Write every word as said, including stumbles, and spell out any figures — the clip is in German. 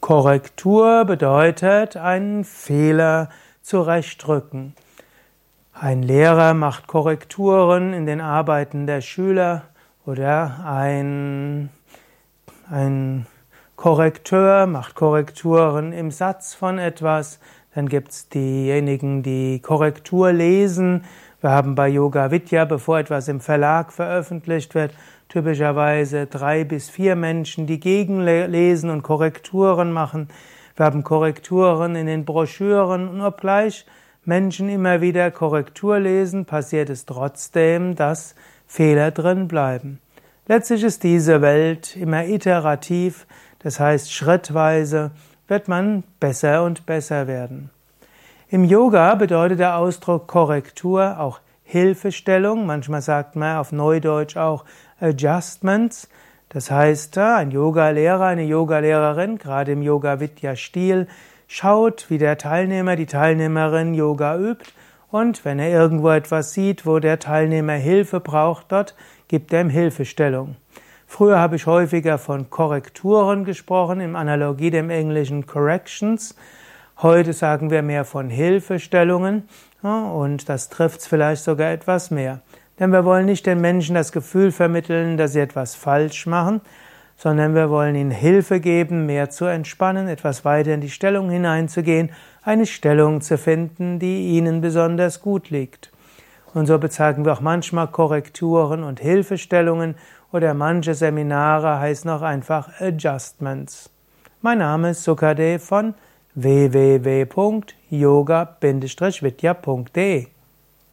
Korrektur bedeutet, einen Fehler zurechtrücken. Ein Lehrer macht Korrekturen in den Arbeiten der Schüler oder ein, ein Korrekteur macht Korrekturen im Satz von etwas. Dann gibt es diejenigen, die Korrektur lesen. Wir haben bei Yoga Vidya, bevor etwas im Verlag veröffentlicht wird, typischerweise drei bis vier Menschen, die gegenlesen und Korrekturen machen. Wir haben Korrekturen in den Broschüren und obgleich Menschen immer wieder Korrektur lesen, passiert es trotzdem, dass Fehler drin bleiben. Letztlich ist diese Welt immer iterativ, das heißt schrittweise wird man besser und besser werden. Im Yoga bedeutet der Ausdruck Korrektur auch Hilfestellung, manchmal sagt man auf Neudeutsch auch Adjustments. Das heißt, ein Yogalehrer, eine Yogalehrerin, gerade im Yoga-Vidya-Stil, schaut, wie der Teilnehmer, die Teilnehmerin Yoga übt und wenn er irgendwo etwas sieht, wo der Teilnehmer Hilfe braucht, dort gibt er ihm Hilfestellung. Früher habe ich häufiger von Korrekturen gesprochen, in Analogie dem englischen Corrections. Heute sagen wir mehr von Hilfestellungen und das trifft es vielleicht sogar etwas mehr. Denn wir wollen nicht den Menschen das Gefühl vermitteln, dass sie etwas falsch machen, sondern wir wollen ihnen Hilfe geben, mehr zu entspannen, etwas weiter in die Stellung hineinzugehen, eine Stellung zu finden, die ihnen besonders gut liegt. Und so bezeichnen wir auch manchmal Korrekturen und Hilfestellungen oder manche Seminare heißen auch einfach Adjustments. Mein Name ist Sukadev von w w w punkt yoga Bindestrich vidya punkt de